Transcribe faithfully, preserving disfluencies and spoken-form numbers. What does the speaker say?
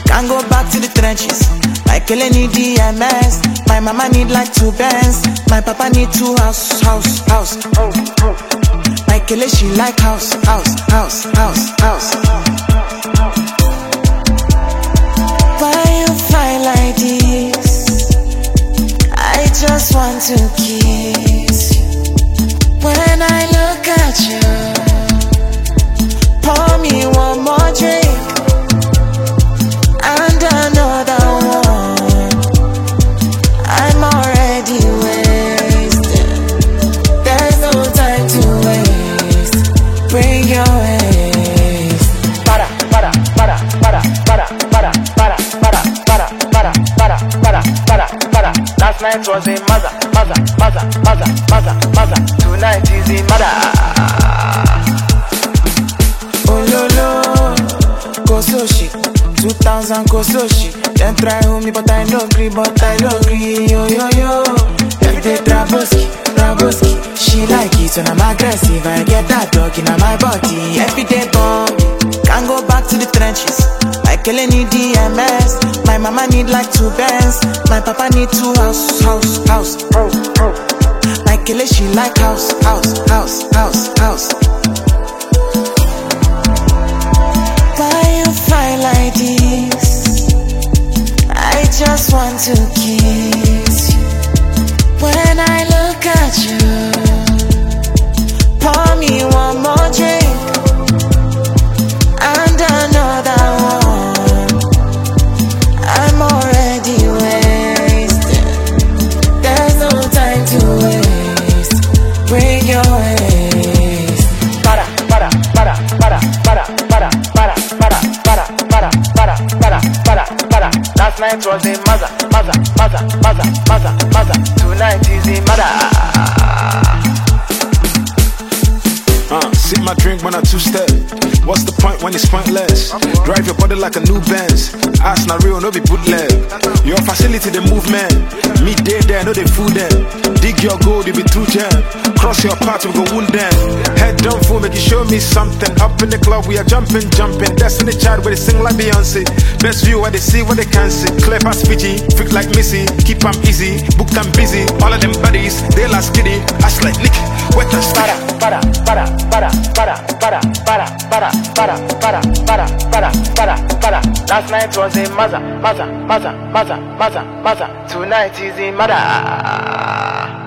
Can't go back to the trenches. My kele need D M S. My mama need like two bands. My papa need two house, house, house. Oh, oh. My kele she like house, house, house, house, house. Why you fly like this? I just want to kiss you. When I look at you, pour me one more drink and another one. I'm already wasted. There's no time to waste. Bring your waist. Para, para, para, para, para, para, para, para, para, para, para, para, para, para. Last night was a mother, mother, mother, mother, mother, mother. Tonight is a mother. Oh lo lo, Kososhi, two thousand Kososhi. Then try hold me, but I no agree, but I no agree. Yo yo yo, everyday Traboski, Traboski. She like it when I'm aggressive. I get that dog in my body. Everyday bomb, can't go back to the trenches. My kele need D M S. My mama need like two bands. My papa need two house, house, house. Oh, oh. My kele she like house, house, house, house, house. Why you fly like this? I just want to kiss you. When I look at you, pour me one more drink and another one. I'm already wasted. There's no time to waste. Bring your waist. Para, para, para, para, para, para, para, para, para, para, para, para, para, para. Last night was a mother, mother, mother, mother, mother, mother. Tonight is a mother. Uh, sip my drink when I two-step. What's the point when it's pointless? Drive your body like a new Benz. Ass not real, no be bootleg. Your facility, the movement. Me day there, no they fool them. Dig your gold, you be too jam. Cross your path, we go wound them. Head down, fool, make you show me something. Up in the club, we are jumping, jumping. Destiny child, where they sing like Beyonce. Best view, where they see what they can see. Clever as Fiji, freak like Missy. Keep them easy, book them busy. All of them buddies, they last kitty. Ass like Nick, wet and sticky. Para, para, para, para, para, para, para, para, para, para, para, para, para. Last night was a mother, mother, mother, mother, mother, mother. Tonight is a mother.